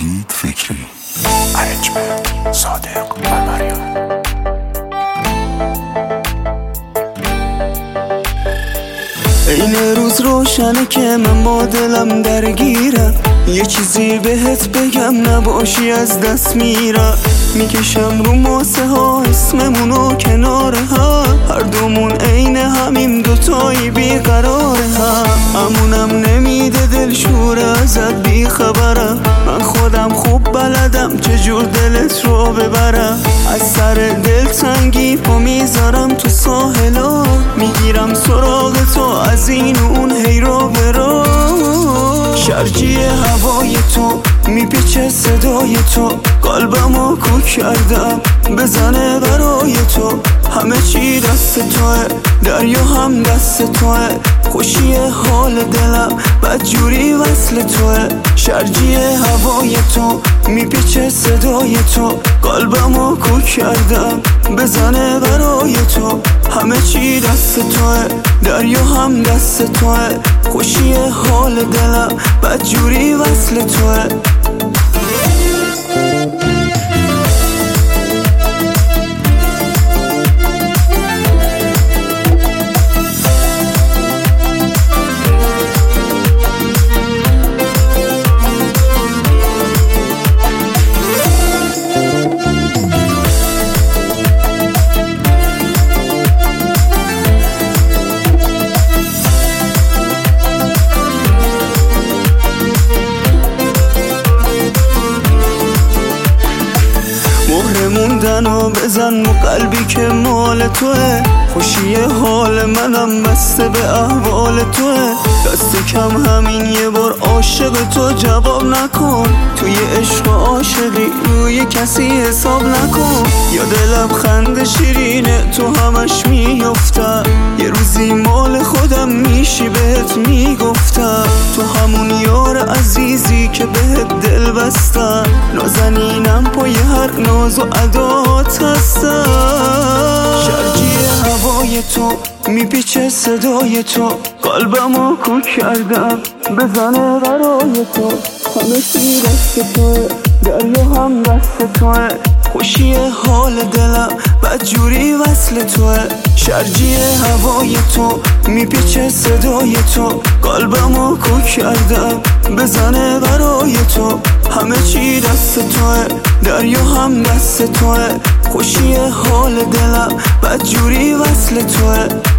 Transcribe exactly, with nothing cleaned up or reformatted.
وحید فکری، ارنجمنت صادق مرمریان. این روز روشنه که من با دلم درگیرم، یه چیزی بهت بگم نباشی از دست میرم. میکشم رو ماسه ها اسممونو کنار هم، هر دومون عین همیم دوتایی بیقرار هم. امونم نمیده دلشور ازت بیخبرم، من خودم خوب بلدم چجور دلت رو ببرم. از سر دل تنگی پا میذارم تو ساحلا، میگیرم سراغ تو از این و اون هیرا برا. شرجی هوای تو میپیچه صدای تو، قلبمو کو کردم بزنه برای تو. همه چی دست توه، دریا هم دست توه، خوشی حال دلم بدجوری وصل توه. شرجی هوای تو میپیچه صدای تو، قلبمو کو کردم بزنه برای تو. همه چی دست توه، دریا هم دست توه، خوشی حال دلم بدجوری وصل توه. موندنو بزن و قلبی که مال توه، خوشی حال منم بسته به احوال توه. دست کم همین یه بار عاشق تو جواب نکن، توی عشق و عاشقی روی کسی حساب نکن. یا دلم خنده شیرینه تو همش میافتم، یه روزی مال خودم میشی بهت میگفتم. تو همون یار عزیزی که بهت دل بستم، نازنینم پای هر ناز و عدات هستم. شرجی هوای تو میپیچه صدای تو، قلبمو کو کردم بزنه برای تو. همه چی دست توه، دریا هم دست توه، خوشی حال دلم بدجوری وصل توه. شرجی هوای تو میپیچه صدای تو، قلبمو کو کردم بزنه برای تو. همه چی دست توه، دریا هم دست توه، خوشی حال دلم بدجوری وصل توه.